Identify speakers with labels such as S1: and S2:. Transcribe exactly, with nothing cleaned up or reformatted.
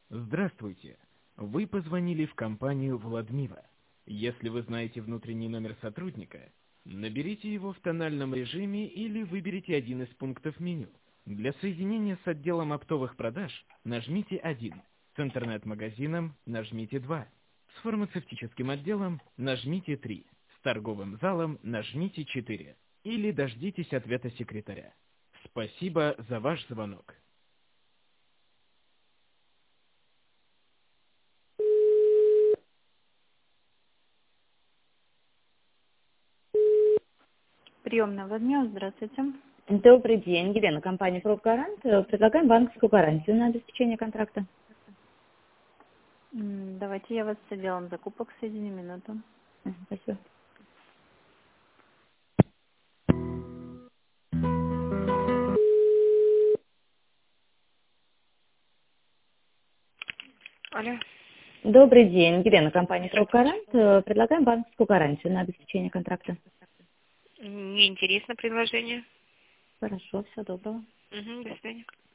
S1: Здравствуйте. Вы позвонили в компанию Владмива. Если вы знаете внутренний номер сотрудника, наберите его в тональном режиме или выберите один из пунктов меню. Для соединения с отделом оптовых продаж нажмите один. С интернет-магазином нажмите два. С фармацевтическим отделом нажмите три. С торговым залом нажмите четыре. Или дождитесь ответа секретаря. Спасибо за ваш звонок. Приемная Владмива, здравствуйте.
S2: Добрый день, Елена, компания «Пробгарант». Предлагаем банковскую гарантию на обеспечение контракта.
S1: М, Давайте я вас с отделом закупок соединю, минуту.
S2: Ага, спасибо.
S3: Алло.
S2: Добрый день, Елена, компания «Пробгарант». Предлагаем банковскую гарантию на обеспечение контракта.
S3: Мне интересно предложение.
S2: Хорошо, всего доброго.
S3: Угу, до свидания.